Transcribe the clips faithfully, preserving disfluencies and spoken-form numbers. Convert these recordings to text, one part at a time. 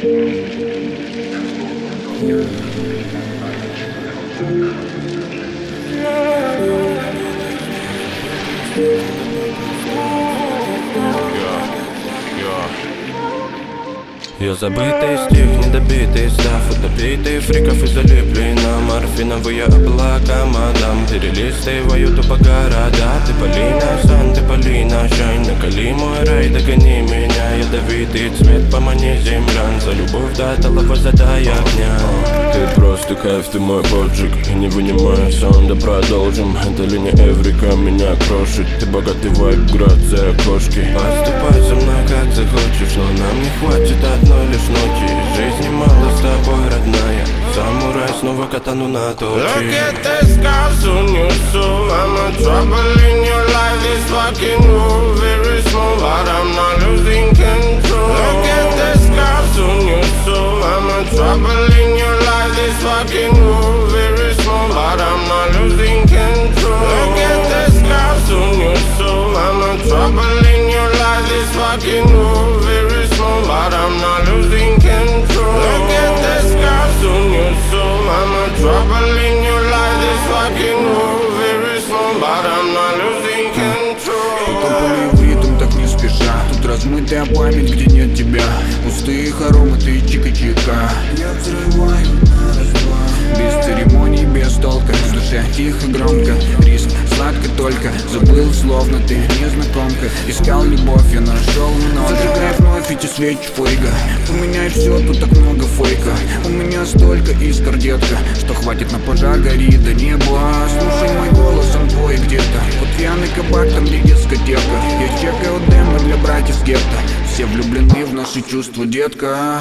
Я забытый стих, недобитый став, утопитый фриков и залипли на морфиновые облака, мадам. Перелистываю тупо города. Ты Полина, Сан, ты Полина, Шайн. Накали мой рай, догони меня. Ядовитый цвет, помани землян. За любовь до талого задай огня. Ты просто кайф, ты мой поджиг. И не вынимай сон, да продолжим. Это ли не Эврика меня крошит? Ты богатый вайб, грация окошки. Поступай со мной как захочешь, но нам не хватит одной лишь ночи. Жизни мало с тобой, родная. Самурай, снова катану на точи. Look at the scars on your soul. I'm a trouble in your life. This fucking move very small, but I'm not losing control. Look at the scars on your soul. I'm a trouble in your life. This fucking move very small, but I'm not losing control. Look at the scars on your soul. I'm a trouble in your life. This fucking move very small, but I'm not losing control. Look at the scars on your soul. I'm a trouble in your life. This fucking move very small, but I'm not losing control. Тут в ритм так не спеша. Тут размытая память, где нет тебя. Пустые хоромы, ты чика-чика. Я взрываю на раз-два. Без церемоний, без толка. В душе тихо, громко. Риск сладко только. Забыл, словно ты незнакомка. Искал любовь, я нашел много. Зажигай вновь эти свечи фейга. Поменяй все, тут так много фейка. У меня столько искр, детка, что хватит на пожар, гори до неба. Слушай мой голос, он твой где-то. Вот пьяный кабак, там где дискотека. Я чекаю демы для братьев гетто. Все влюблены в наши чувства, детка.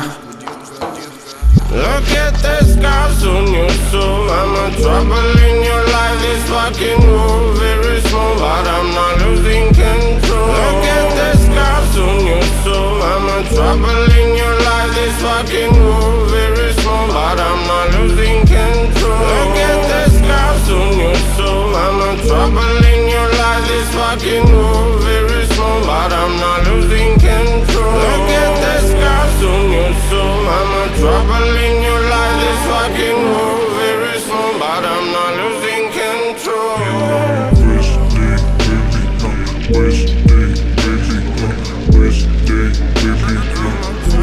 Look at the scars on your soul. I'm a trouble in your life. This fucking move very small, but I'm not losing control. Look at the scars on your soul. I'm a trouble in your life. This fucking move very small, but I'm not losing control. Look at the scars on your soul. I'm a trouble in your life. This fucking move very small, but I'm not losing control. Look at the scars on your soul. I'm a trouble in your life. This fucking move very small, but I'm not losing control. Wish day, baby, uh, wish day, baby, uh,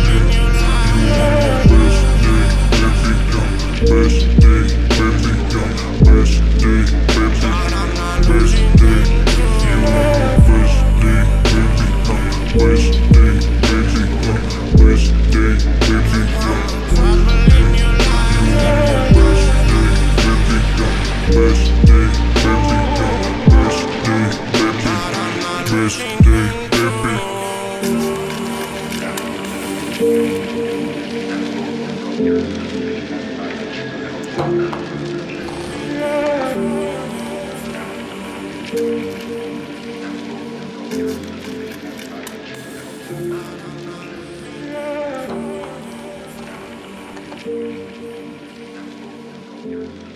wish day, baby, uh, wish day, baby, uh, wish day, baby, uh, wish day, you wish day, baby, uh, wish day, baby, uh, wish day, baby, uh, wish day, baby, uh, wish day, baby, uh, wish day, baby. Yeah.